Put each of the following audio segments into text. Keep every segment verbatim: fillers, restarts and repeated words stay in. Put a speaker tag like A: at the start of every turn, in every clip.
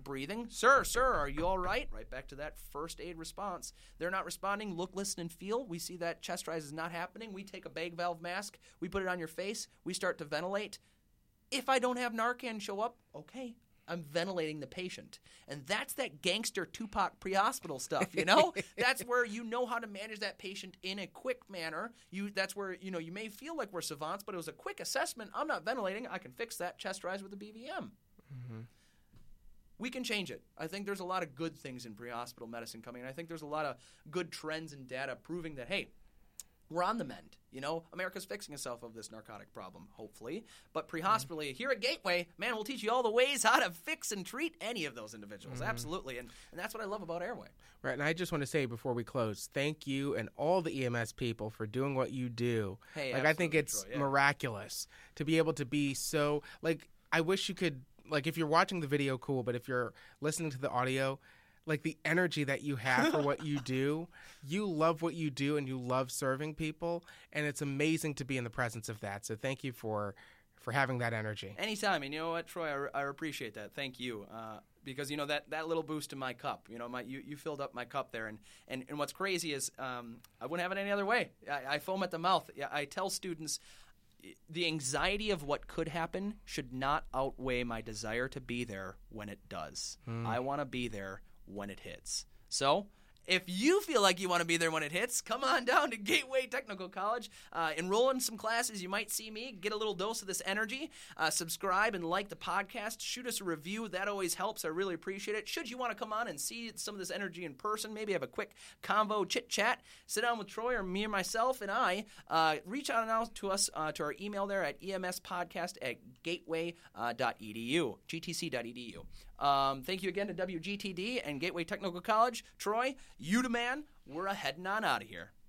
A: breathing. Sir, sir, are you all right? Right back to that first aid response. They're not responding. Look, listen, and feel. We see that chest rise is not happening. We take a bag valve mask. We put it on your face. We start to ventilate. If I don't have Narcan show up, okay, I'm ventilating the patient. And that's that gangster Tupac pre-hospital stuff, you know? That's where you know how to manage that patient in a quick manner. You That's where, you know, you may feel like we're savants, but it was a quick assessment. I'm not ventilating. I can fix that chest rise with a B V M. Mm-hmm. We can change it. I think there's a lot of good things in pre-hospital medicine coming, and I think there's a lot of good trends and data proving that, hey, we're on the mend. You know, America's fixing itself of this narcotic problem, hopefully. But pre-hospitally, mm-hmm. here at Gateway, man, we'll teach you all the ways how to fix and treat any of those individuals. Mm-hmm. Absolutely. And, and that's what I love about Airway.
B: Right. And I just want to say before we close, thank you and all the E M S people for doing what you do.
A: Hey,
B: like, I think it's
A: Troy, yeah.
B: miraculous to be able to be so, like, I wish you could, like, if you're watching the video, cool. But if you're listening to the audio, like the energy that you have for what you do, you love what you do and you love serving people, and it's amazing to be in the presence of that. So thank you for for having that energy.
A: Anytime. And you know what, Troy, I, I appreciate that. Thank you. Uh, because, you know, that, that little boost in my cup, you know, my you, you filled up my cup there. And, and, and what's crazy is um, I wouldn't have it any other way. I, I foam at the mouth. I tell students the anxiety of what could happen should not outweigh my desire to be there when it does. Mm. I want to be there when it hits. So if you feel like you want to be there when it hits, come on down to Gateway Technical College. Uh, enroll in some classes. You might see me, get a little dose of this energy. Uh, subscribe and like the podcast. Shoot us a review. That always helps. I really appreciate it. Should you want to come on and see some of this energy in person, maybe have a quick convo, chit-chat, sit down with Troy or me or myself and I, uh, reach out now to us, uh, to our email there at emspodcast at gateway dot e d u, g t c dot e d u. Um, thank you again to W G T D and Gateway Technical College. Troy, you the man. We're a heading on out of here.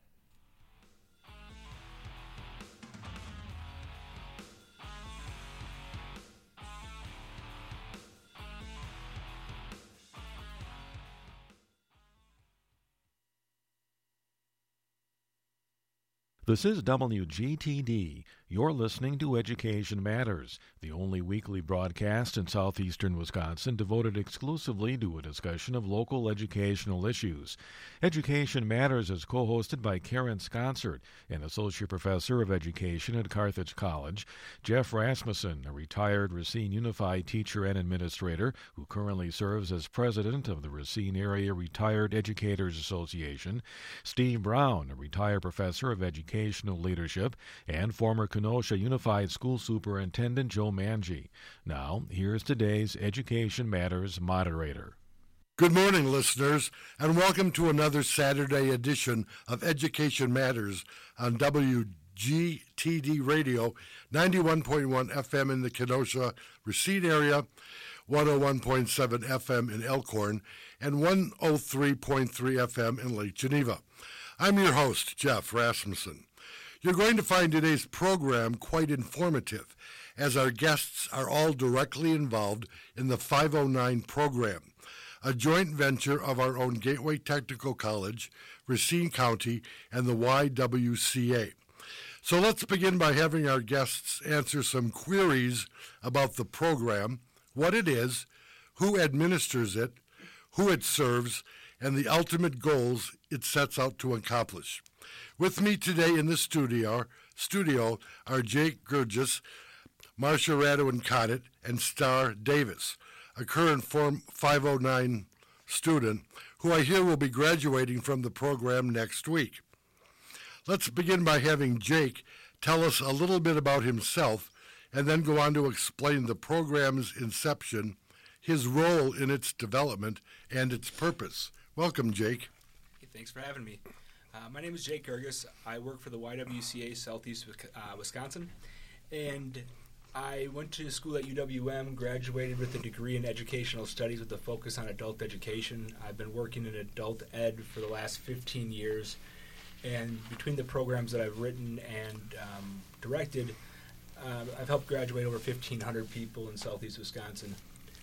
C: This is W G T D. You're listening to Education Matters, the only weekly broadcast in southeastern Wisconsin devoted exclusively to a discussion of local educational issues. Education Matters is co-hosted by Karen Sconsert, an associate professor of education at Carthage College, Jeff Rasmussen, a retired Racine Unified teacher and administrator who currently serves as president of the Racine Area Retired Educators Association, Steve Brown, a retired professor of educational leadership, and former Kenosha Unified School Superintendent Joe Manji. Now, here's today's Education Matters moderator.
D: Good morning, listeners, and welcome to another Saturday edition of Education Matters on W G T D Radio, ninety-one point one F M in the Kenosha Racine area, one oh one point seven F M in Elkhorn, and one oh three point three F M in Lake Geneva. I'm your host, Jeff Rasmussen. You're going to find today's program quite informative, as our guests are all directly involved in the five oh nine program, a joint venture of our own Gateway Technical College, Racine County, and the Y W C A. So let's begin by having our guests answer some queries about the program, what it is, who administers it, who it serves, and the ultimate goals it sets out to accomplish. With me today in the studio, studio are Jake Gurgis, Marcia Radowin-Connet, and Star Davis, a current Form five oh nine student who I hear will be graduating from the program next week. Let's begin by having Jake tell us a little bit about himself and then go on to explain the program's inception, his role in its development, and its purpose. Welcome, Jake.
E: Hey, thanks for having me. Uh, my name is Jake Gurgis. I work for the Y W C A Southeast uh, Wisconsin, and I went to school at U W M, graduated with a degree in educational studies with a focus on adult education. I've been working in adult ed for the last fifteen years, and between the programs that I've written and um, directed, uh, I've helped graduate over fifteen hundred people in Southeast Wisconsin.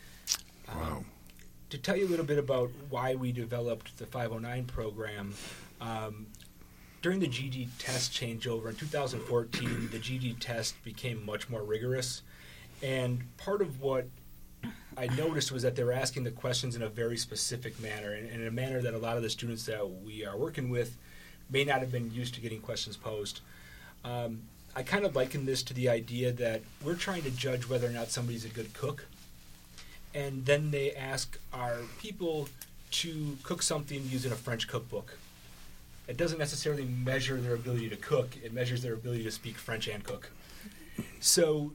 D: Wow.
E: Um, to tell you a little bit about why we developed the five oh nine program, um, during the G E D test changeover in two thousand fourteen, the G E D test became much more rigorous, and part of what I noticed was that they were asking the questions in a very specific manner, and, and in a manner that a lot of the students that we are working with may not have been used to getting questions posed. Um, I kind of liken this to the idea that we're trying to judge whether or not somebody's a good cook, and then they ask our people to cook something using a French cookbook. It doesn't necessarily measure their ability to cook, it measures their ability to speak French and cook. So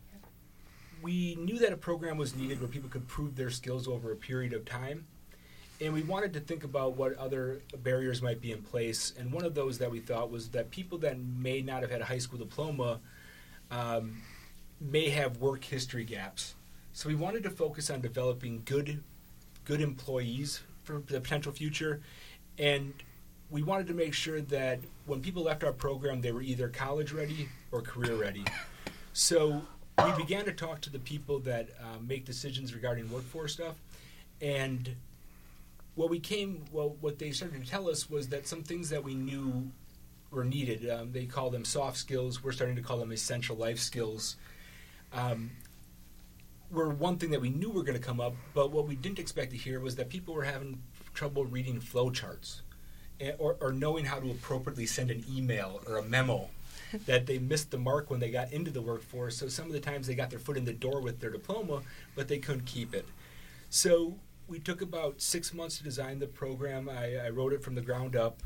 E: we knew that a program was needed where people could prove their skills over a period of time, and we wanted to think about what other barriers might be in place. And one of those that we thought was that people that may not have had a high school diploma um, may have work history gaps. So we wanted to focus on developing good, good employees for the potential future, and we wanted to make sure that when people left our program, they were either college ready or career ready. So we began to talk to the people that uh, make decisions regarding workforce stuff, and what we came, well, what they started to tell us was that some things that we knew were needed, um, they call them soft skills, we're starting to call them essential life skills, um, were one thing that we knew were going to come up, but what we didn't expect to hear was that people were having trouble reading flow charts, or, or knowing how to appropriately send an email or a memo, that they missed the mark when they got into the workforce. So some of the times they got their foot in the door with their diploma, but they couldn't keep it. So we took about six months to design the program. I, I wrote it from the ground up.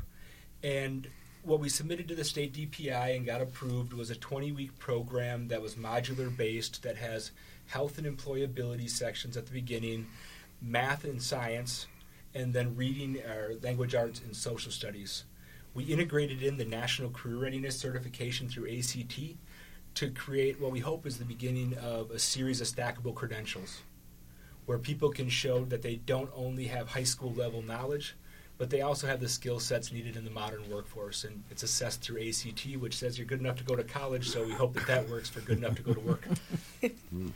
E: And what we submitted to the state D P I and got approved was a twenty-week program that was modular-based, that has health and employability sections at the beginning, math and science, and then reading, or language arts, and social studies. We integrated in the National Career Readiness Certification through A C T to create what we hope is the beginning of a series of stackable credentials, where people can show that they don't only have high school level knowledge, but they also have the skill sets needed in the modern workforce. And it's assessed through A C T, which says you're good enough to go to college, so we hope that that works for good enough to go to work.
D: Mm.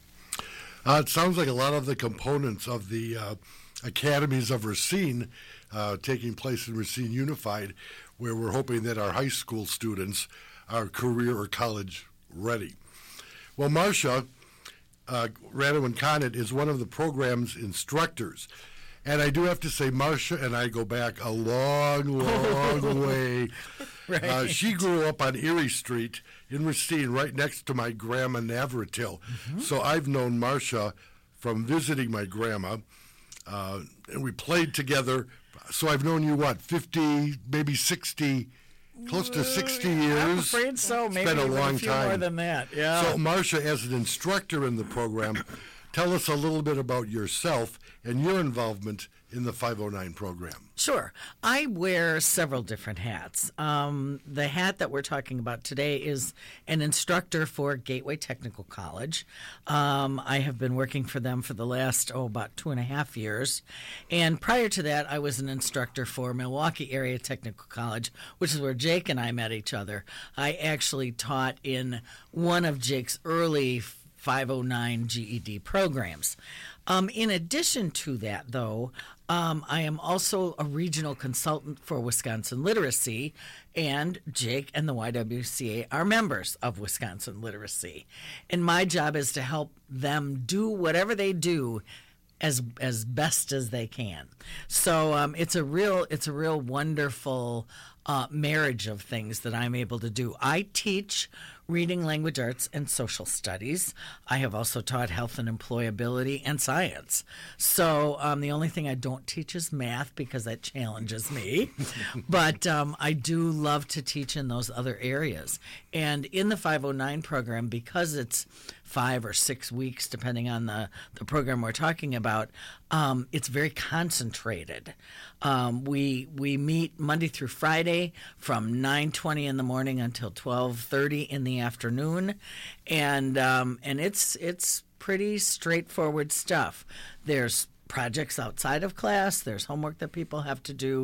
D: Uh, it sounds like a lot of the components of the uh, academies of Racine uh, taking place in Racine Unified, where we're hoping that our high school students are career or college ready. Well, Marcia uh, Radwan-Conant is one of the program's instructors. And I do have to say, Marcia and I go back a long, long way. Right. Uh, she grew up on Erie Street in Racine, right next to my grandma Navratil. Mm-hmm. So I've known Marcia from visiting my grandma, uh, and we played together. So I've known you, what, fifty, maybe sixty, close to sixty years?
F: I'm afraid so.
D: It's
F: maybe
D: been a
F: even
D: long
F: a few
D: time.
F: more than that. Yeah.
D: So Marcia, as an instructor in the program, tell us a little bit about yourself and your involvement in the five oh nine program.
F: Sure. I wear several different hats. Um, the hat that we're talking about today is an instructor for Gateway Technical College. Um, I have been working for them for the last, oh, about two and a half years. And prior to that, I was an instructor for Milwaukee Area Technical College, which is where Jake and I met each other. I actually taught in one of Jake's early five oh nine G E D programs. Um, in addition to that, though, um, I am also a regional consultant for Wisconsin Literacy, and Jake and the Y W C A are members of Wisconsin Literacy. And my job is to help them do whatever they do as as best as they can. So um, it's a real it's a real wonderful uh, marriage of things that I'm able to do. I teach reading, language arts, and social studies. I have also taught health and employability and science. So um, the only thing I don't teach is math because that challenges me. But um, I do love to teach in those other areas. And in the five oh nine program, because it's five or six weeks, depending on the, the program we're talking about, um, it's very concentrated. Um, we we meet Monday through Friday from nine twenty in the morning until twelve thirty in the afternoon, and um, and it's it's pretty straightforward stuff. There's projects outside of class. There's homework that people have to do.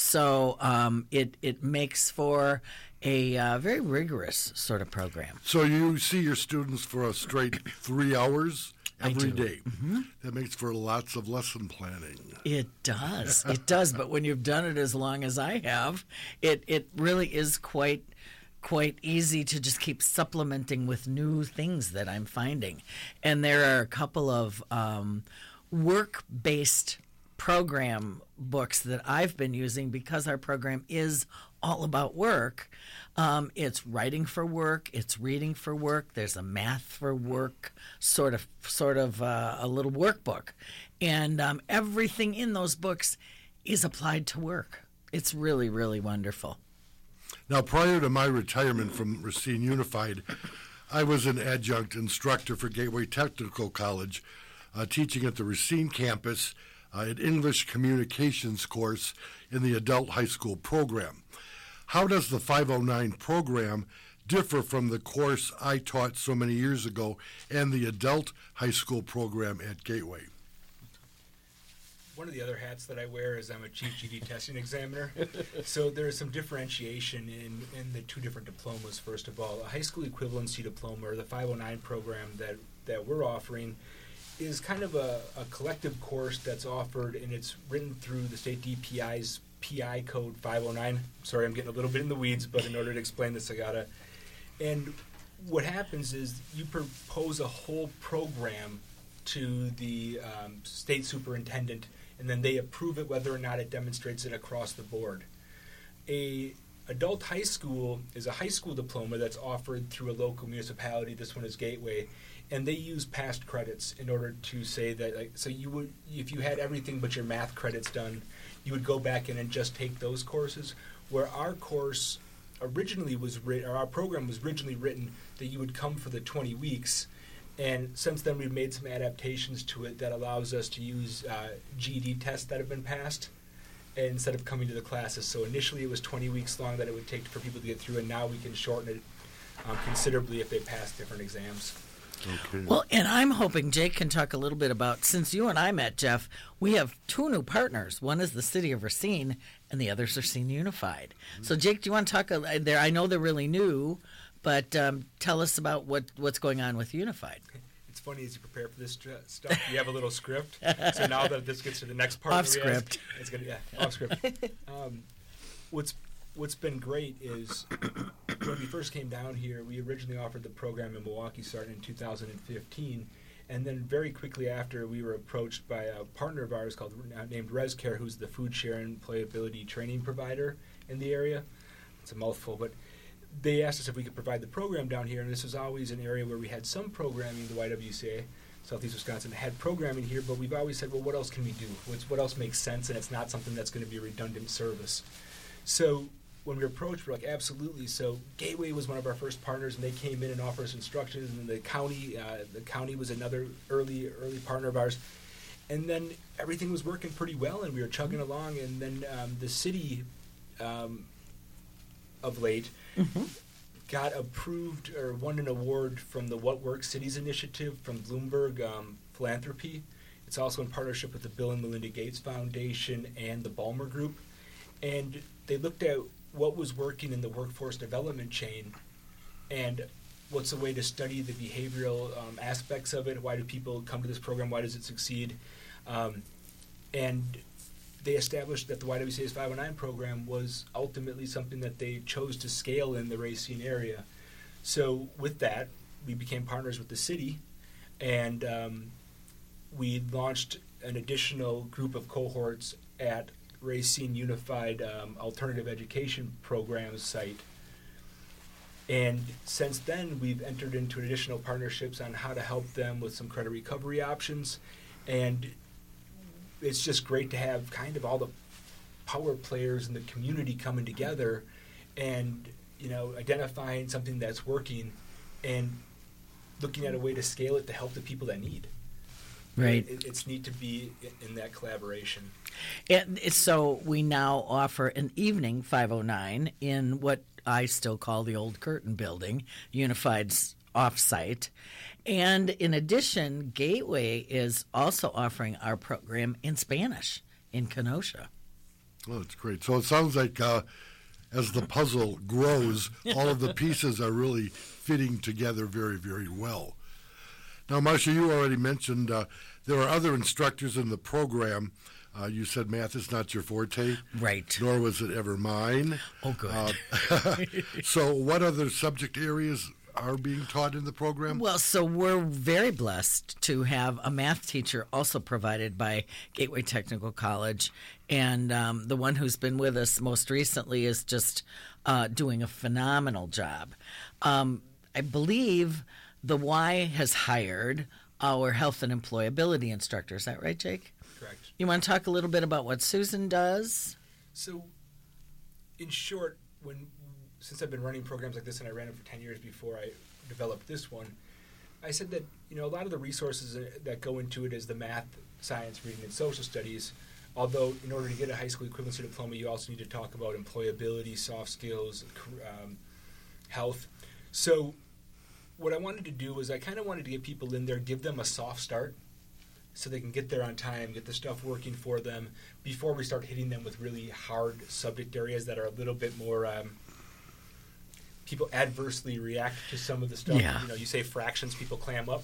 F: So um, it it makes for a uh, very rigorous sort of program.
D: So you see your students for a straight three hours every day.
F: Mm-hmm.
D: That makes for lots of lesson planning.
F: It does. It does. But when you've done it as long as I have, it, it really is quite quite easy to just keep supplementing with new things that I'm finding. And there are a couple of um, work-based program books that I've been using because our program is all about work. Um, it's writing for work, it's reading for work, there's a math for work sort of sort of uh, a little workbook. And um, everything in those books is applied to work. It's really, really wonderful.
D: Now, prior to my retirement from Racine Unified, I was an adjunct instructor for Gateway Technical College, uh, teaching at the Racine campus uh, an English communications course in the adult high school program. How does the five oh nine program differ from the course I taught so many years ago and the adult high school program at Gateway?
E: One of the other hats that I wear is I'm a chief G D testing examiner. So there is some differentiation in, in the two different diplomas, first of all. A high school equivalency diploma, or the five oh nine program that, that we're offering, is kind of a, a collective course that's offered, and it's written through the state D P I's P I code five oh nine. Sorry, I'm getting a little bit in the weeds, but in order to explain this, I gotta. And what happens is you propose a whole program to the um, state superintendent, and then they approve it whether or not it demonstrates it across the board. A adult high school is a high school diploma that's offered through a local municipality. This one is Gateway, and they use past credits in order to say that. Like, so you would, if you had everything but your math credits done, you would go back in and just take those courses. Where our course originally was written, or our program was originally written, that you would come for the twenty weeks. And since then, we've made some adaptations to it that allows us to use uh, G E D tests that have been passed instead of coming to the classes. So initially, it was twenty weeks long that it would take for people to get through, and now we can shorten it um, considerably if they pass different exams.
D: Okay.
F: Well, and I'm hoping Jake can talk a little bit about, since you and I met, Jeff, we have two new partners. One is the City of Racine, and the other is Racine Unified. Mm-hmm. So, Jake, do you want to talk? Uh, there, I know they're really new, but um, tell us about what, what's going on with Unified.
E: It's funny as you prepare for this st- stuff, you have a little script. So now that this gets to the next part,
F: off
E: of the
F: script,
E: ask, it's gonna yeah, off script. Um, what's what's been great is when we first came down here, we originally offered the program in Milwaukee starting in two thousand fifteen, and then very quickly after, we were approached by a partner of ours called uh, named ResCare, who's the food share and playability training provider in the area. It's a mouthful, but they asked us if we could provide the program down here, and this was always an area where we had some programming. The Y W C A, Southeast Wisconsin, had programming here, but we've always said, well, what else can we do? What's, what else makes sense, and it's not something that's going to be a redundant service. So when we were approached, we're like, absolutely. So Gateway was one of our first partners, and they came in and offered us instructions, and the county, uh, the county was another early, early partner of ours. And then everything was working pretty well, and we were chugging along, and then um, the city um, of late mm-hmm. got approved or won an award from the What Works Cities Initiative from Bloomberg um, Philanthropy. It's also in partnership with the Bill and Melinda Gates Foundation and the Ballmer Group. And they looked at what was working in the workforce development chain and what's the way to study the behavioral um, aspects of it. Why do people come to this program? Why does it succeed? Um, and they established that the Y W C A's five oh nine program was ultimately something that they chose to scale in the Racine area. So with that, we became partners with the city, and um, we launched an additional group of cohorts at Racine Unified um, Alternative Education Programs site. And since then, we've entered into additional partnerships on how to help them with some credit recovery options. And it's just great to have kind of all the power players in the community coming together and, you know, identifying something that's working and looking at a way to scale it to help the people that need.
F: Right.
E: It, it's neat to be in, in that collaboration.
F: And it's, so we now offer an evening five oh nine in what I still call the old Curtin Building, Unified's off-site. And in addition, Gateway is also offering our program in Spanish in Kenosha.
D: Oh, that's great. So it sounds like uh, as the puzzle grows, all of the pieces are really fitting together very, very well. Now, Marcia, you already mentioned uh, there are other instructors in the program. Uh, you said math is not your forte.
F: Right.
D: Nor was it ever mine.
F: Oh, good.
D: Uh, so what other subject areas are being taught in the program?
F: Well, so we're very blessed to have a math teacher also provided by Gateway Technical College. And um, the one who's been with us most recently is just uh, doing a phenomenal job. Um, I believe the Y has hired our health and employability instructor. Is that right, Jake?
E: Correct.
F: You want to talk a little bit about what Susan does?
E: So, in short, when since I've been running programs like this, and I ran them for ten years before I developed this one, I said that, you know, a lot of the resources that go into it is the math, science, reading, and social studies. Although, in order to get a high school equivalency diploma, you also need to talk about employability, soft skills, um, health. So, what I wanted to do was I kind of wanted to get people in there, give them a soft start, so they can get there on time, get the stuff working for them, before we start hitting them with really hard subject areas that are a little bit more. Um, people adversely react to some of the stuff.
F: Yeah.
E: You know, you say fractions, people clam up.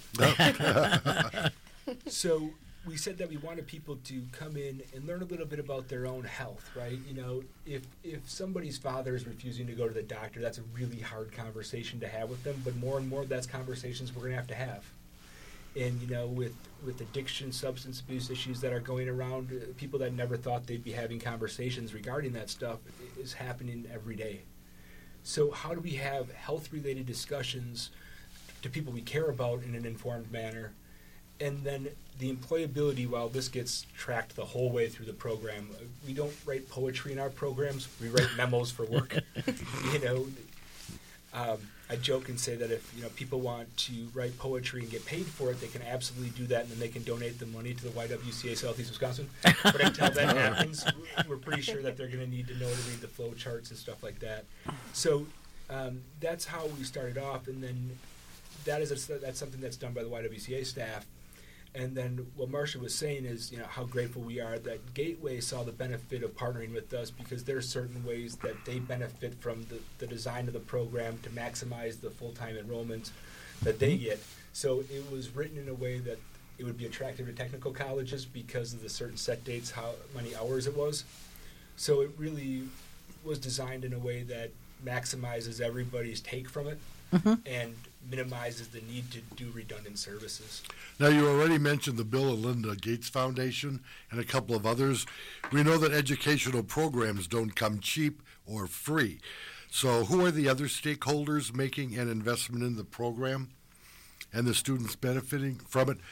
E: So we said that we wanted people to come in and learn a little bit about their own health, right? You know, if if somebody's father is refusing to go to the doctor, that's a really hard conversation to have with them. But more and more, that's conversations we're going to have to have. And, you know, with, with addiction, substance abuse issues that are going around, uh, people that never thought they'd be having conversations regarding that stuff is happening every day. So how do we have health-related discussions to people we care about in an informed manner? And then the employability, while this gets tracked the whole way through the program, uh, we don't write poetry in our programs. We write memos for work. You know, um, I joke and say that if, you know, people want to write poetry and get paid for it, they can absolutely do that, and then they can donate the money to the Y W C A Southeast Wisconsin. But until that happens, we're pretty sure that they're going to need to know to read the flow charts and stuff like that. So um, that's how we started off, and then that is a, that's something that's done by the Y W C A staff. And then what Marcia was saying is, you know, how grateful we are that Gateway saw the benefit of partnering with us, because there are certain ways that they benefit from the, the design of the program to maximize the full-time enrollment that they get. So it was written in a way that it would be attractive to technical colleges because of the certain set dates, how many hours it was. So it really was designed in a way that maximizes everybody's take from it. Mm-hmm. And minimizes the need to do redundant services.
D: Now, you already mentioned the Bill and Linda Gates Foundation and a couple of others. We know that educational programs don't come cheap or free. So who are the other stakeholders making an investment in the program and the students benefiting from it?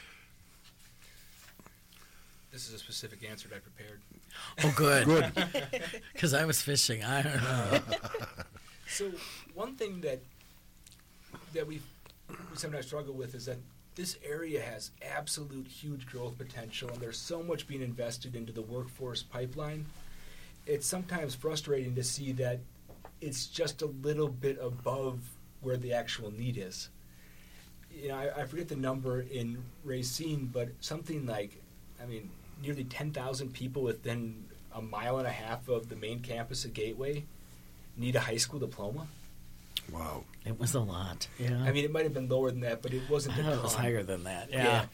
E: This is a specific answer that I prepared.
F: Oh, good.
D: Good.
F: Because I was fishing. I don't know.
E: So one thing that that we we sometimes struggle with is that this area has absolute huge growth potential, and there's so much being invested into the workforce pipeline. It's sometimes frustrating to see that it's just a little bit above where the actual need is. You know, I, I forget the number in Racine, but something like, I mean, nearly ten thousand people within a mile and a half of the main campus at Gateway need a high school diploma.
D: Wow.
F: It was a lot. Yeah.
E: I mean, it might have been lower than that, but it wasn't
F: I
E: a
F: thought
E: ton.
F: it was higher than that. Yeah.
E: Yeah.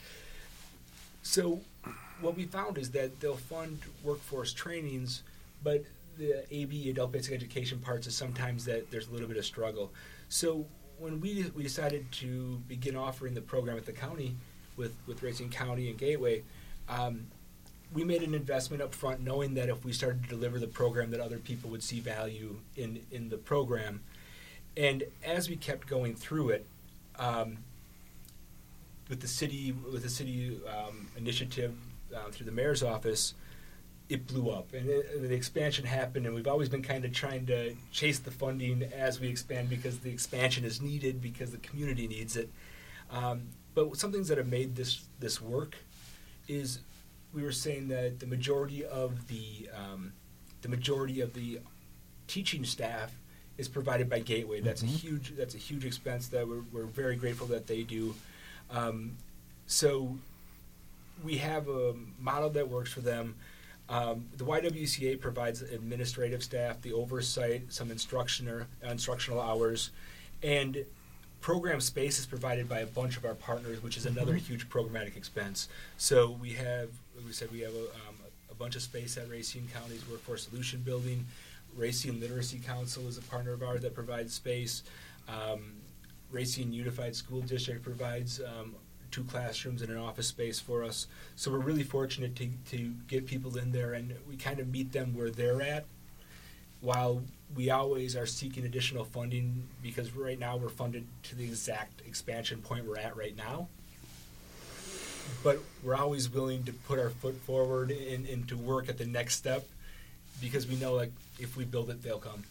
E: So what we found is that they'll fund workforce trainings, but the A B, adult basic education parts, is sometimes that there's a little bit of struggle. So when we we decided to begin offering the program at the county with, with Racine County and Gateway, um, we made an investment up front knowing that if we started to deliver the program that other people would see value in, in the program. And as we kept going through it, um, with the city with the city um, initiative uh, through the mayor's office, it blew up, and, it, and the expansion happened. And we've always been kind of trying to chase the funding as we expand, because the expansion is needed, because the community needs it. Um, but some things that have made this this work is we were saying that the majority of the um, the majority of the teaching staff is provided by Gateway. That's mm-hmm. a huge that's a huge expense that we're, we're very grateful that they do. Um, so we have a model that works for them. Um, the Y W C A provides administrative staff, the oversight, some instructional instructional hours, and program space is provided by a bunch of our partners, which is another mm-hmm. huge programmatic expense. So we have, we said we have a, um, a bunch of space at Racine County's Workforce Solution Building. Racine Literacy Council is a partner of ours that provides space. Um, Racine Unified School District provides um, two classrooms and an office space for us. So we're really fortunate to, to get people in there, and we kind of meet them where they're at, while we always are seeking additional funding, because right now we're funded to the exact expansion point we're at right now. But we're always willing to put our foot forward and, and to work at the next step, because we know, like, if we build it, they'll come.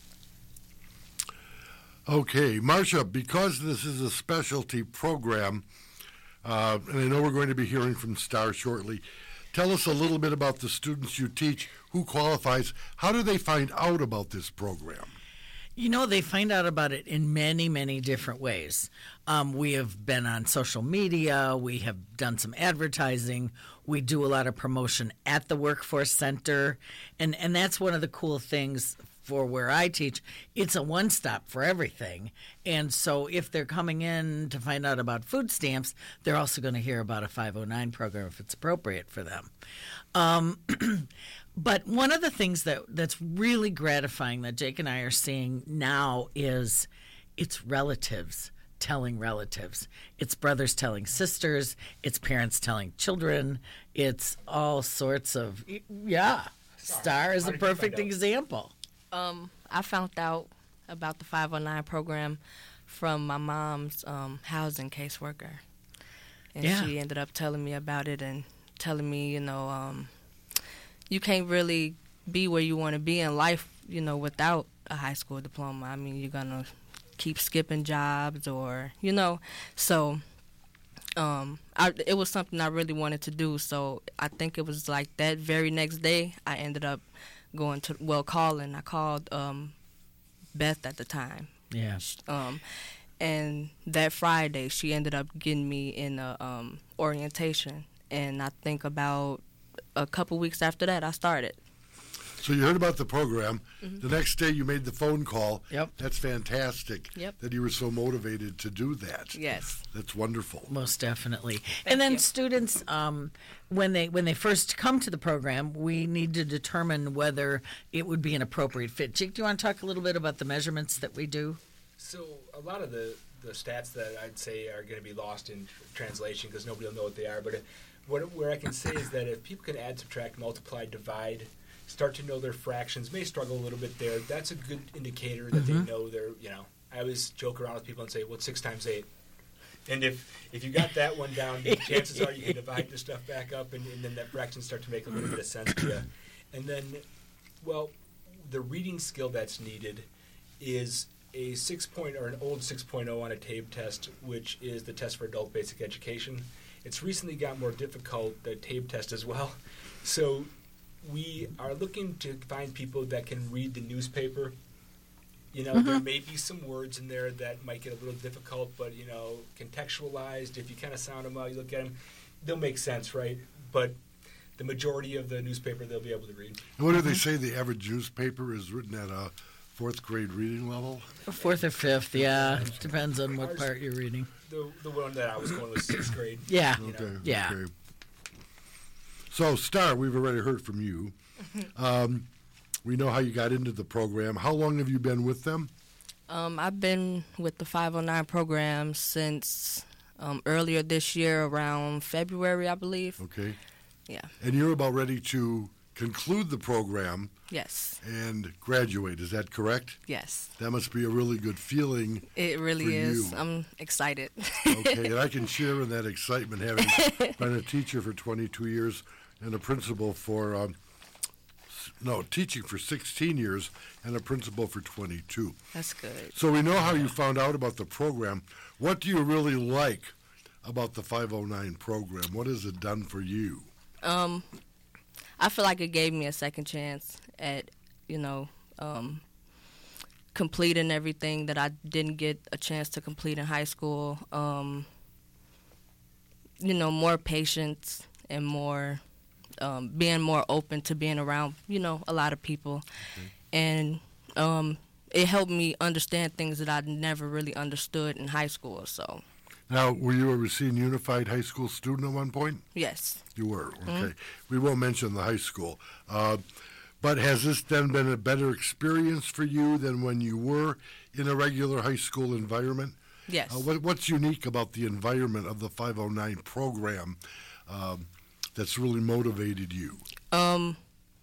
D: Okay, Marcia, because this is a specialty program, uh, and I know we're going to be hearing from Star shortly, tell us a little bit about the students you teach, who qualifies, how do they find out about this program?
F: You know, they find out about it in many, many different ways. Um, we have been on social media. We have done some advertising. We do a lot of promotion at the Workforce Center. And, and that's one of the cool things for where I teach. It's a one-stop for everything. And so if they're coming in to find out about food stamps, they're also going to hear about a five oh nine program if it's appropriate for them. Um But one of the things that, that's really gratifying that Jake and I are seeing now is it's relatives telling relatives. It's brothers telling sisters. It's parents telling children. It's all sorts of, yeah. Star is a perfect example.
G: Um, I found out about the five oh nine program from my mom's um, housing caseworker. And
F: Yeah.
G: she ended up telling me about it and telling me, you know, um, you can't really be where you want to be in life, you know, without a high school diploma. I mean, you're going to keep skipping jobs or, you know. So um, I, it was something I really wanted to do. So I think it was like that very next day I ended up going to, well, calling. I called um, Beth at the time.
F: Yeah.
G: Um, and that Friday, she ended up getting me in a um, orientation. And I think about a couple weeks after that, I started.
D: So you heard about the program.
G: Mm-hmm.
D: The next day you made the phone call.
F: Yep.
D: That's fantastic.
G: Yep.
D: That you were so motivated to do that.
G: Yes.
D: That's wonderful.
F: Most definitely. And then
G: you.
F: students, um, when they when they first come to the program, we need to determine whether it would be an appropriate fit. Jake, do you want to talk a little bit about the measurements that we do?
E: So a lot of the, the stats that I'd say are going to be lost in translation because nobody will know what they are. But if, what, where I can say is that if people can add, subtract, multiply, divide, start to know their fractions, may struggle a little bit there, that's a good indicator that
F: Mm-hmm.
E: they know they're, you know, I always joke around with people and say, what's six times eight? And if, if you got that one down, the chances are you can divide the stuff back up, and, and then that fraction start to make a little bit of sense to you. And then, well, the reading skill that's needed is a six point or an old six point oh on a TABE test, which is the test for adult basic education. It's recently got more difficult, the TABE test as well. So we are looking to find people that can read the newspaper. You know, there may be some words in there that might get a little difficult, but, you know, contextualized, if you kind of sound them out, you look at them, they'll make sense, right? But the majority of the newspaper they'll be able to read.
D: And what do they say the average newspaper is written at a fourth grade reading level?
F: Fourth or fifth, yeah. Depends on what
E: Ours-
F: part you're reading.
E: The the one that I was going was sixth grade.
F: Yeah.
E: You know.
D: Okay.
F: Yeah.
D: Okay. So, Star, we've already heard from you. Um, we know how you got into the program. How long have you been with them?
G: Um, I've been with the five oh nine program since um, earlier this year, around February, I believe.
D: Okay.
G: Yeah.
D: And you're about ready to conclude the program
G: Yes.
D: and graduate. Is that correct?
G: Yes.
D: That must be a really good feeling.
G: It really
D: For
G: is.
D: you.
G: I'm excited.
D: Okay, and I can share in that excitement, having been a teacher for twenty-two years and a principal for, um, s- no, teaching for sixteen years and a principal for twenty-two.
G: That's good.
D: So we know how you found out about the program. What do you really like about the five oh nine program? What has it done for you?
G: Um, I feel like it gave me a second chance at, you know, um, completing everything that I didn't get a chance to complete in high school. Um, you know, more patience and more um, being more open to being around, you know, a lot of people. And um, it helped me understand things that I never really understood in high school. So,
D: Now, were you a Racine Unified High School student at one point?
G: Yes.
D: You were, okay.
G: Mm-hmm.
D: We won't mention the high school. Uh, but has this then been a better experience for you than when you were in a regular high school environment?
G: Yes.
D: Uh, what, what's unique about the environment of the five oh nine program um, that's really motivated you?
G: Um,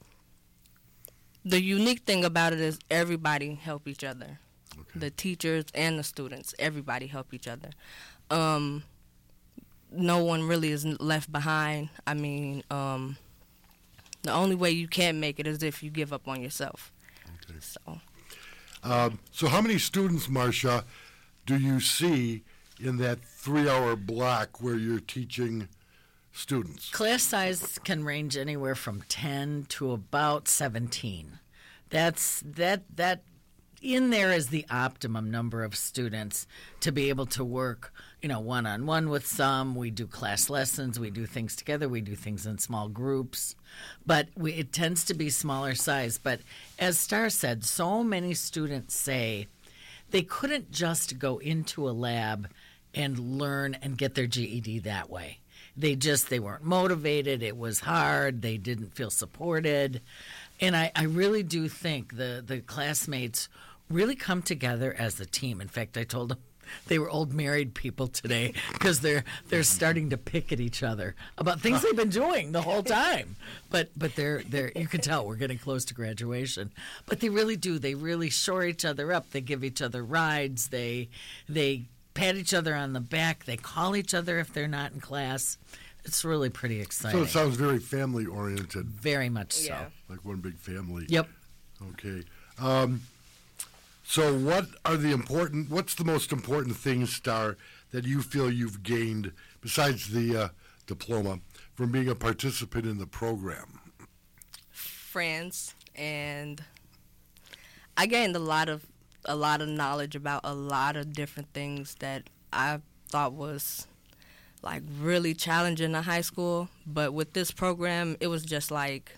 G: the unique thing about it is everybody help each other.
D: Okay.
G: The teachers and the students, everybody help each other. Um, no one really is left behind. I mean, um, the only way you can make it is if you give up on yourself.
D: Okay.
G: So,
D: Um, so how many students, Marcia, do you see in that three-hour block where you're teaching students?
F: Class size can range anywhere from ten to about seventeen. That's that that in there is the optimum number of students to be able to work, you know, one-on-one with some. We do class lessons. We do things together. We do things in small groups. But we, it tends to be smaller size. But as Star said, so many students say they couldn't just go into a lab and learn and get their G E D that way. They just, they weren't motivated. It was hard. They didn't feel supported. And I, I really do think the, the classmates really come together as a team. In fact, I told them they were old married people today because they're they're starting to pick at each other about things they've been doing the whole time. But but they're they're you can tell we're getting close to graduation. But they really do. They really shore each other up. They give each other rides. They they pat each other on the back. They call each other if they're not in class. It's really pretty exciting.
D: So it sounds very family-oriented,
F: Very much so.
G: Yeah.
D: like one big family.
F: Yep.
D: Okay. Um, so what are the important, what's the most important thing, Star, that you feel you've gained, besides the uh, diploma, from being a participant in the program?
G: friends, and I gained a lot of a lot of knowledge about a lot of different things that I thought was like really challenging in high school. But with this program, it was just like,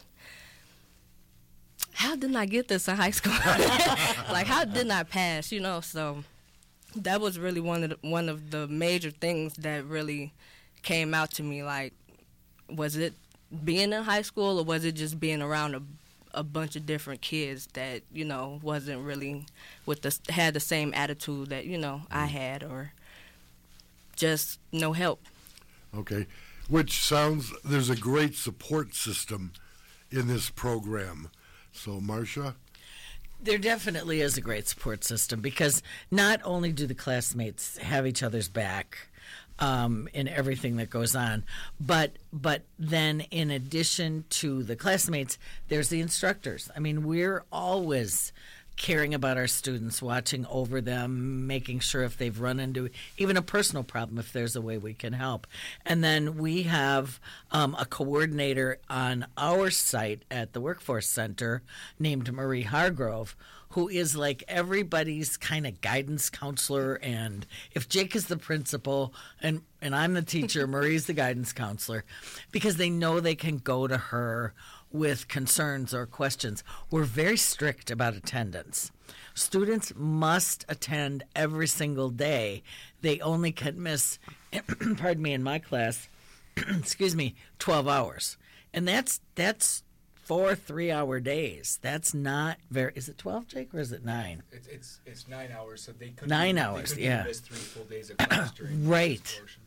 G: how didn't I get this in high school? Like, how didn't I pass? You know, so that was really one of the, one of the major things that really came out to me. Like, was it being in high school, or was it just being around a, a bunch of different kids that, you know, wasn't really with the had the same attitude that, you know, I had, or just no help.
D: Okay. Which sounds, there's a great support system in this program. So, Marcia?
F: There definitely is a great support system, because not only do the classmates have each other's back um, in everything that goes on, but but then in addition to the classmates, there's the instructors. I mean, we're always caring about our students, watching over them, making sure if they've run into even a personal problem, if there's a way we can help. And then we have um, a coordinator on our site at the Workforce Center named Marie Hargrove, who is like everybody's kind of guidance counselor. And if Jake is the principal and, and I'm the teacher, Marie's the guidance counselor, because they know they can go to her with concerns or questions. We're very strict about attendance. Students must attend every single day. They only can miss, pardon me, in my class, excuse me, twelve hours. And that's that's four three-hour days. That's not very, is it twelve, Jake, or is it nine?
E: It's it's, it's nine hours, so they couldn't
F: Nine
E: they
F: hours,
E: couldn't
F: yeah.
E: miss three full days of class during
F: Right.
E: this portion.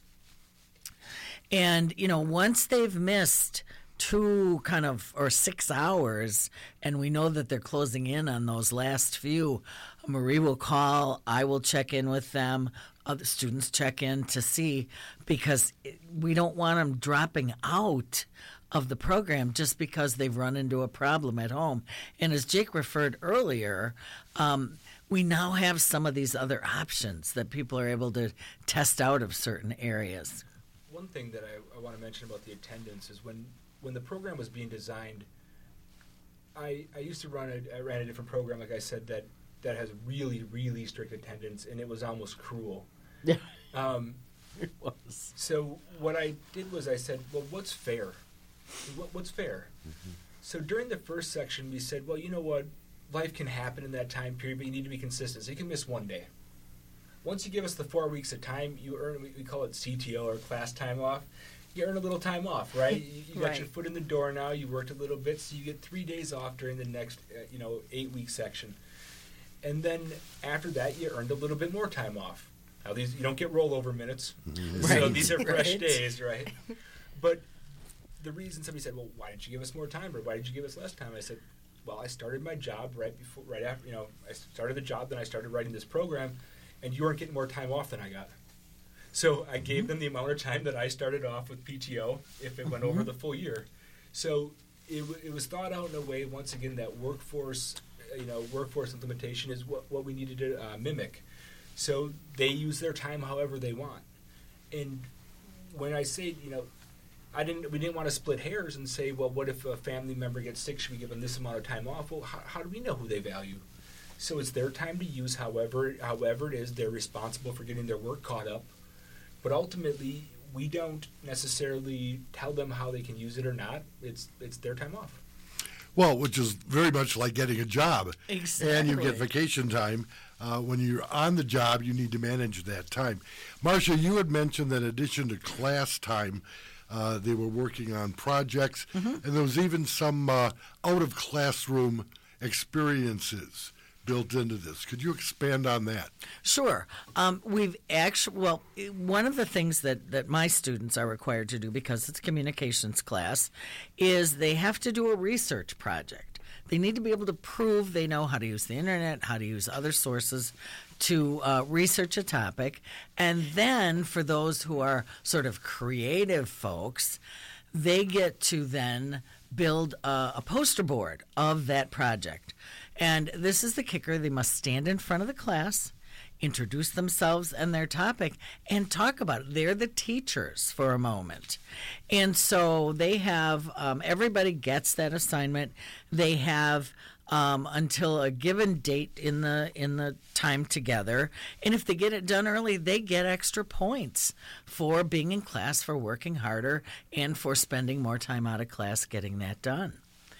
F: And, you know, once they've missed two kind of, or six hours, and we know that they're closing in on those last few, Marie will call, I will check in with them, other students check in to see, because we don't want them dropping out of the program just because they've run into a problem at home. And as Jake referred earlier, um, we now have some of these other options that people are able to test out of certain areas.
E: One thing that I, I want to mention about the attendance is when, when the program was being designed, I, I used to run a, I ran a different program, like I said, that, that has really, really strict attendance, and it was almost cruel.
F: Yeah,
E: Um,
F: it was.
E: so what I did was I said, well, what's fair? What, what's fair?
F: Mm-hmm.
E: So during the first section, we said, well, you know what? Life can happen in that time period, but you need to be consistent. So you can miss one day. once you give us the four weeks of time, you earn, we, we call it C T O or class time off. You earn a little time off, right? You, you got
G: Right.
E: your foot in the door now. You worked a little bit, so you get three days off during the next, uh, you know, eight-week section. And then after that, you earned a little bit more time off. Now, these you don't get rollover minutes, so
F: Right.
E: these are fresh
F: Right.
E: days, right? But the reason somebody said, "Well, why didn't you give us more time, or why did you give us less time?" I said, "Well, I started my job right before, right after, you know, I started the job, then I started writing this program, and you weren't getting more time off than I got." So I gave them the amount of time that I started off with P T O if it went over the full year. So it, w- it was thought out in a way, once again, that workforce, uh, you know, workforce implementation is what, what we needed to uh, mimic. So they use their time however they want. And when I say, you know, I didn't, we didn't want to split hairs and say, well, what if a family member gets sick? Should we give them this amount of time off? Well, how, how do we know who they value? So it's their time to use however, however it is. They're responsible for getting their work caught up. But ultimately, we don't necessarily tell them how they can use it or not. It's it's their time off.
D: Well, which is very much like getting a job.
F: Exactly.
D: And you get vacation time. Uh, when you're on the job, you need to manage that time. Marcia, you had mentioned that in addition to class time, uh, they were working on projects, and there was even some uh, out-of-classroom experiences built into this. Could you expand on that?
F: Sure. Um, we've actually, well, i- one of the things that, that my students are required to do, because it's a communications class, is they have to do a research project. They need to be able to prove they know how to use the internet, how to use other sources to uh, research a topic. And then for those who are sort of creative folks, they get to then build a, a poster board of that project. And this is the kicker. They must stand in front of the class, introduce themselves and their topic, and talk about it. They're the teachers for a moment. And so they have, um, everybody gets that assignment. They have um, until a given date in the in the time together. And if they get it done early, they get extra points for being in class, for working harder, and for spending more time out of class getting that done.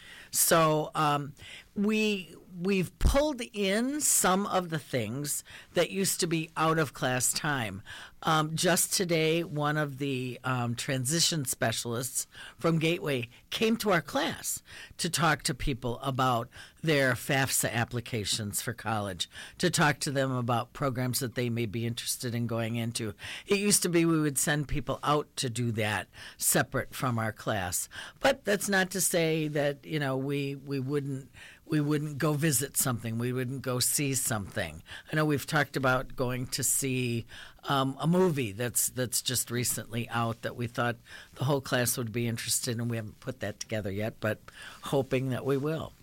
F: So um, we we've pulled in some of the things that used to be out of class time. Um, just today, one of the um, transition specialists from Gateway came to our class to talk to people about their FAFSA applications for college, to talk to them about programs that they may be interested in going into. It used to be we would send people out to do that separate from our class. But that's not to say that, you know, we, we wouldn't we wouldn't go visit something. We wouldn't go see something. I know we've talked about going to see um, a movie that's that's just recently out that we thought the whole class would be interested in. We haven't put that together yet, but hoping that we will.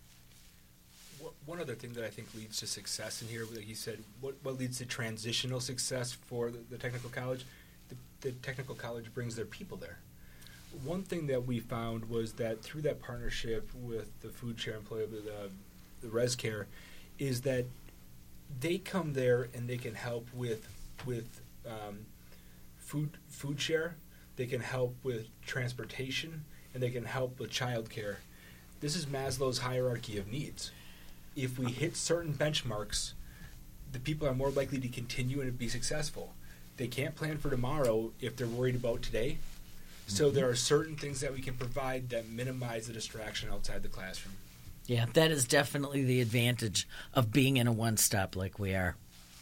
E: One other thing that I think leads to success in here, like you said, what, what leads to transitional success for the, the technical college? The, the technical college brings their people there. One thing that we found was that through that partnership with the food share employee, the, the ResCare, is that they come there and they can help with with um, food food share. They can help with transportation, and they can help with childcare. This is Maslow's hierarchy of needs. If we hit certain benchmarks, the people are more likely to continue and be successful. They can't plan for tomorrow if they're worried about today. So there are certain things that we can provide that minimize the distraction outside the classroom.
F: Yeah, that is definitely the advantage of being in a one-stop like we are.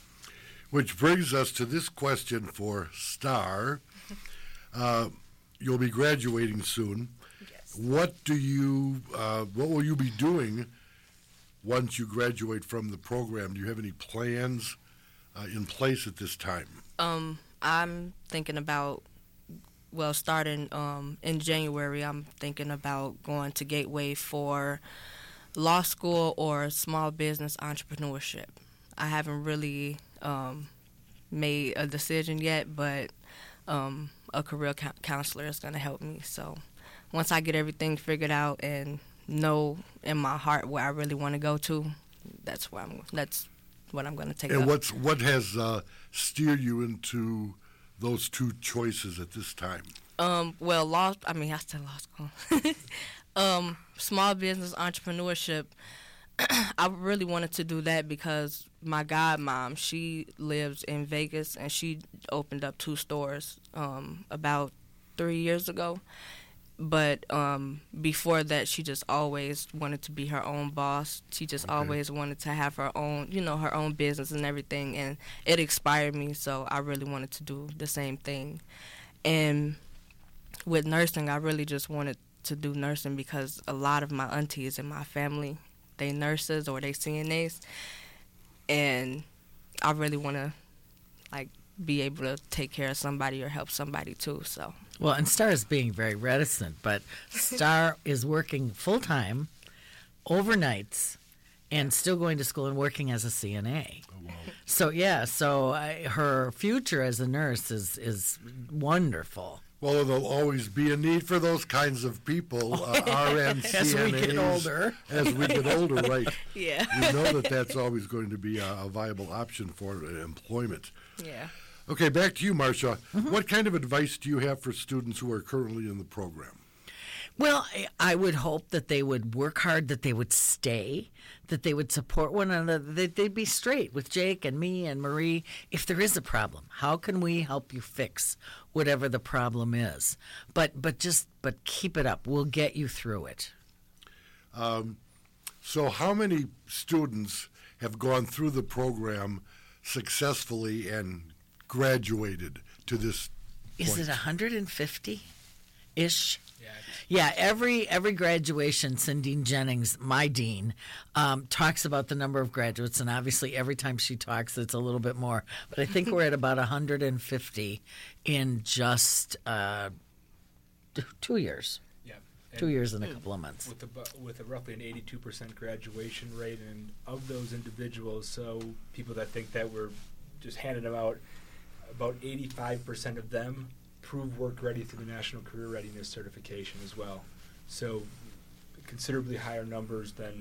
D: Which brings us to this question for Star. Uh, you'll be graduating soon.
G: Yes.
D: What do you? Uh, what will you be doing once you graduate from the program? Do you have any plans uh, in place at this time?
G: Um, I'm thinking about, well, starting um, in January, I'm thinking about going to Gateway for law school or small business entrepreneurship. I haven't really um, made a decision yet, but um, a career co- counselor is going to help me. So once I get everything figured out and know in my heart where I really want to go to, that's where I'm. That's what I'm going to take
D: And
G: up.
D: what's what has uh, steered you into those two choices at this time?
G: Um, well, law. I mean, I said law school. um, small business entrepreneurship. I really wanted to do that because my godmom, she lives in Vegas, and she opened up two stores um, about three years ago. But um, before that, she just always wanted to be her own boss. She just
D: Okay.
G: always wanted to have her own, you know, her own business and everything. And it inspired me, so I really wanted to do the same thing. And with nursing, I really just wanted to do nursing because a lot of my aunties in my family, they nurses or they C N As. And I really want to, like, be able to take care of somebody or help somebody too, so...
F: Well, and Star is being very reticent, but Star is working full-time, overnights, and still going to school and working as a C N A.
D: Oh, wow.
F: So, yeah, so I, her future as a nurse is, is wonderful.
D: Well, there'll always be a need for those kinds of people, uh, R N, C N As.
F: As we get older.
D: As we get older, right.
G: Yeah.
D: We know that that's always going to be a, a viable option for uh, employment.
G: Yeah.
D: Okay, back to you, Marcia. What kind of advice do you have for students who are currently in the program?
F: Well, I- I would hope that they would work hard, that they would stay, that they would support one another, that they'd be straight with Jake and me and Marie. If there is a problem, how can we help you fix whatever the problem is? But but just but keep it up. We'll get you through it.
D: So how many students have gone through the program successfully and graduated to this
F: Is
D: point?
F: it one hundred fifty-ish?
E: Yeah.
F: Yeah, every every graduation, Cindine Jennings, my dean, um, talks about the number of graduates, and obviously every time she talks, it's a little bit more. But I think we're at about one hundred fifty in just uh, t- two years,
E: Yeah.
F: two
E: And
F: years and a couple of months.
E: With, a, with a roughly an eighty-two percent graduation rate, and of those individuals, so people that think that we're just handing them out, about eighty-five percent of them prove work ready through the National Career Readiness Certification as well. So considerably higher numbers than...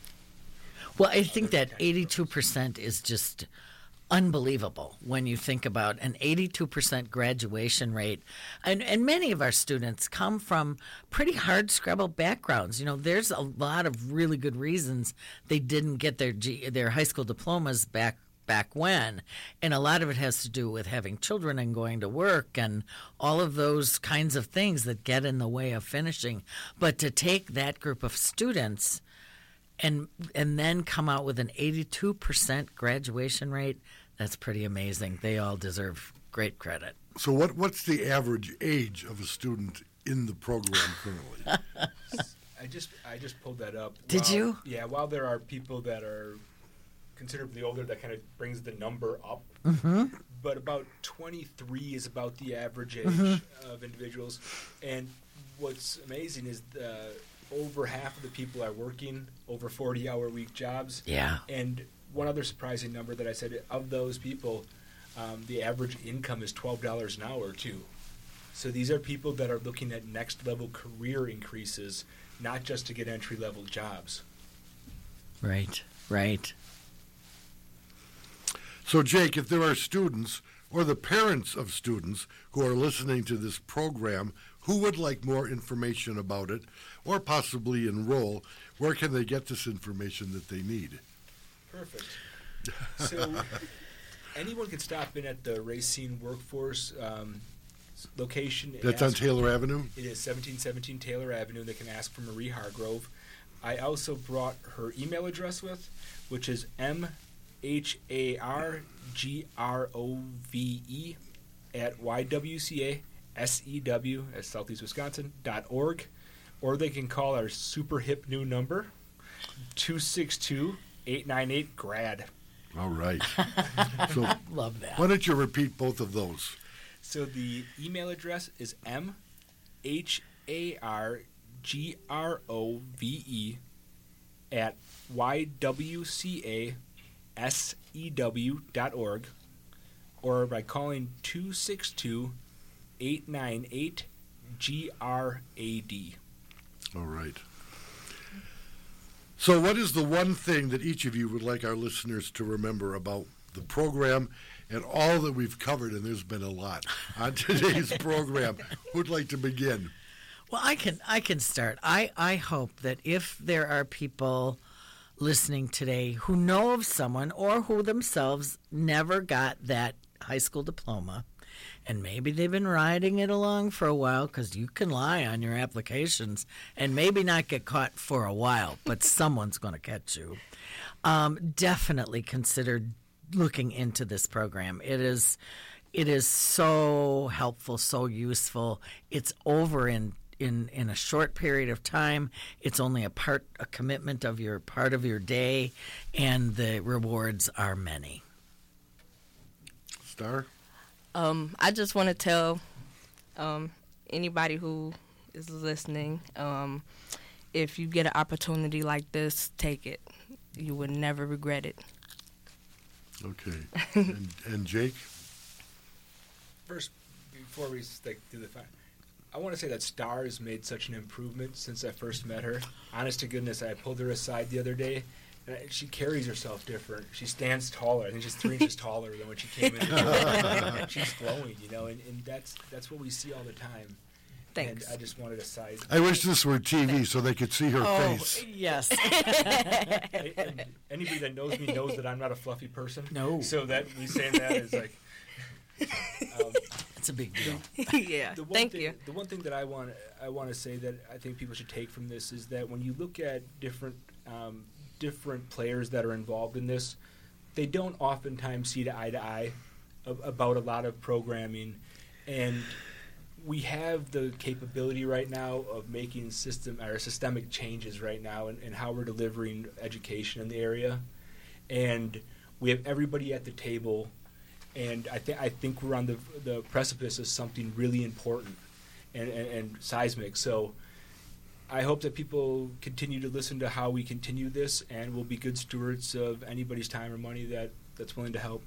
F: Well, I think
E: other
F: that
E: kinds of
F: eighty-two percent is just unbelievable when you think about an eighty-two percent graduation rate. And, and many of our students come from pretty hard scrabble backgrounds. You know, there's a lot of really good reasons they didn't get their G, their high school diplomas back back when, and a lot of it has to do with having children and going to work and all of those kinds of things that get in the way of finishing. But to take that group of students and and then come out with an eighty-two percent graduation rate, that's pretty amazing. They all deserve great credit.
D: So what what's the average age of a student in the program currently?
E: I just I just pulled that up.
F: Did
E: While-
F: you?
E: Yeah, while there are people that are considerably older, that kind of brings the number up.
F: Mm-hmm.
E: But about twenty-three is about the average age
F: Mm-hmm.
E: of individuals. And what's amazing is uh, over half of the people are working over forty-hour week jobs.
F: Yeah.
E: And one other surprising number that I said, of those people, um, the average income is twelve dollars an hour, too. So these are people that are looking at next-level career increases, not just to get entry-level jobs.
F: Right, right.
D: So, Jake, if there are students or the parents of students who are listening to this program who would like more information about it or possibly enroll, where can they get this information that they need?
E: Perfect. So anyone can stop in at the Racine Workforce um, s- location. and
D: That's on
E: ask-
D: Taylor Avenue?
E: It is seventeen seventeen Taylor Avenue. They can ask for Marie Hargrove. I also brought her email address with, which is M H A R G R O V E at Y W C A S E W at Southeast Wisconsin dot org, or they can call our super hip new number, two six two, eight nine eight, GRAD.
D: All right. So
F: Love that.
D: why don't you repeat both of those?
E: So the email address is M H A R G R O V E at Y W C A S E W dot org, or by calling two six two, eight nine eight, G R A D.
D: All right. So what is the one thing that each of you would like our listeners to remember about the program and all that we've covered, and there's been a lot on today's program? Who'd like to begin?
F: Well, I can I can start. I, I hope that if there are people listening today who know of someone or who themselves never got that high school diploma, and maybe they've been riding it along for a while, because you can lie on your applications and maybe not get caught for a while, but someone's going to catch you. Um, definitely consider looking into this program. It is, it is so helpful, so useful. It's over in in in a short period of time. It's only a part, a commitment of your part of your day, and the rewards are many.
D: Star?
G: Um, I just want to tell um, anybody who is listening, um, if you get an opportunity like this, take it. You would never regret it.
D: Okay. and, and Jake?
E: First, before we like, do the final, I want to say that Star has made such an improvement since I first met her. Honest to goodness, I pulled her aside the other day, and she carries herself different. She stands taller. I think she's three inches taller than when she came in. The she's glowing, you know, and, and that's that's what we see all the time.
G: Thanks.
E: And I just wanted to side.
D: I wish this were T V so they could see her
F: Oh,
D: face.
F: yes.
E: And- and anybody that knows me knows that I'm not a fluffy person.
F: No.
E: So that me saying that is like. Um,
F: It's a big deal.
G: Yeah,
E: The one
G: thank
E: thing,
G: you.
E: The one thing that I want I want to say that I think people should take from this is that when you look at different um, different players that are involved in this, they don't oftentimes see eye to eye ab- about a lot of programming, and we have the capability right now of making system or systemic changes right now in, in how we're delivering education in the area, and we have everybody at the table. And I think I think we're on the the precipice of something really important and, and, and seismic. So I hope that people continue to listen to how we continue this, and we'll be good stewards of anybody's time or money that, that's willing to help.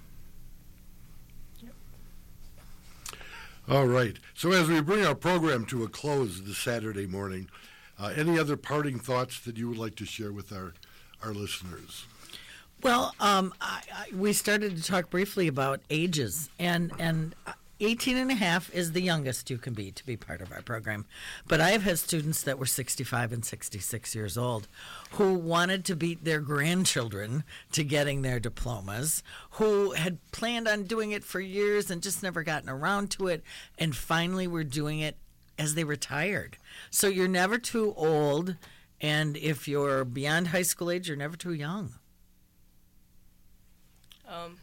D: All right. So as we bring our program to a close this Saturday morning, uh, any other parting thoughts that you would like to share with our, our listeners?
F: Well, um, I, I, we started to talk briefly about ages, and, and eighteen and a half is the youngest you can be to be part of our program. But I have had students that were sixty-five and sixty-six years old who wanted to beat their grandchildren to getting their diplomas, who had planned on doing it for years and just never gotten around to it, and finally were doing it as they retired. So you're never too old, and if you're beyond high school age, you're never too young.
G: Um,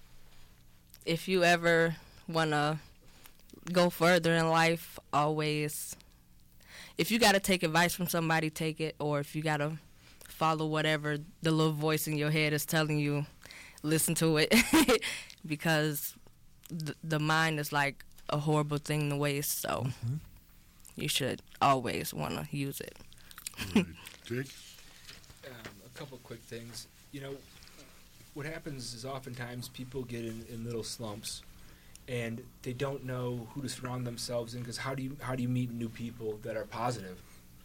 G: if you ever want to go further in life, always, if you got to take advice from somebody, take it. Or if you got to follow whatever the little voice in your head is telling you, listen to it. Because th- the mind is like a horrible thing to waste. So mm-hmm. you should always want to use it.
D: Right. Jake?
E: Um, a couple quick things. You know, what happens is oftentimes people get in, in little slumps, and they don't know who to surround themselves in, because how do you how do you meet new people that are positive?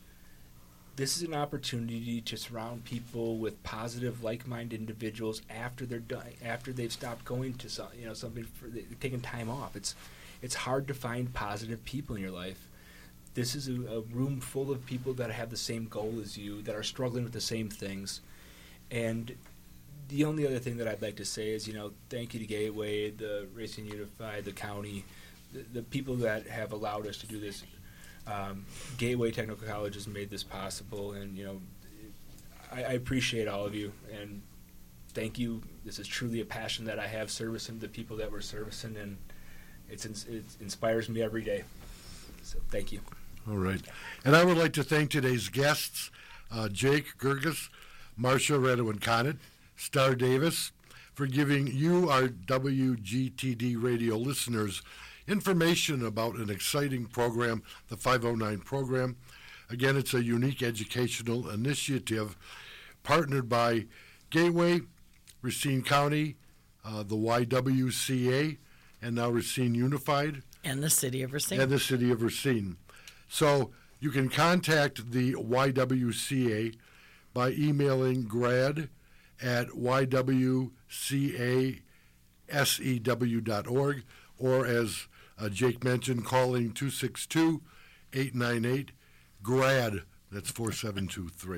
E: This is an opportunity to surround people with positive, like-minded individuals after they're done, after they've stopped going to some, you know, something for they've taken time off. It's it's hard to find positive people in your life. This is a, a room full of people that have the same goal as you, that are struggling with the same things, and the only other thing that I'd like to say is, you know, thank you to Gateway, the Racing Unified, the county, the, the people that have allowed us to do this. Um, Gateway Technical College has made this possible, and, you know, I, I appreciate all of you, and thank you. This is truly a passion that I have, servicing the people that we're servicing, and it's, it inspires me every day. So thank you.
D: All right. And I would like to thank today's guests, uh, Jake Gerges, Marcia Redowin-Conant, Star Davis, for giving you, our W G T D radio listeners, information about an exciting program, the five oh nine program. Again, it's a unique educational initiative partnered by Gateway, Racine County, uh, the Y W C A, and now Racine Unified.
F: And the city of Racine.
D: And the city of Racine. So you can contact the Y W C A by emailing grad at y w c a s e w dot org, or as uh, Jake mentioned, calling two six two, eight nine eight, GRAD. That's four seven two three.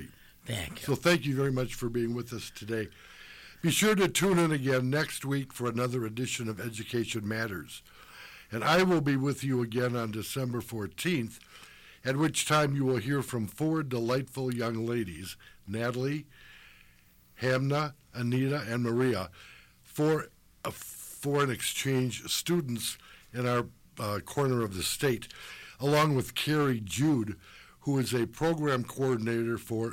F: Thank you.
D: So thank you very much for being with us today. Be sure to tune in again next week for another edition of Education Matters. And I will be with you again on December fourteenth, at which time you will hear from four delightful young ladies, Natalie, Hamna, Anita, and Maria, four uh, foreign exchange students in our uh, corner of the state, along with Carrie Jude, who is a program coordinator for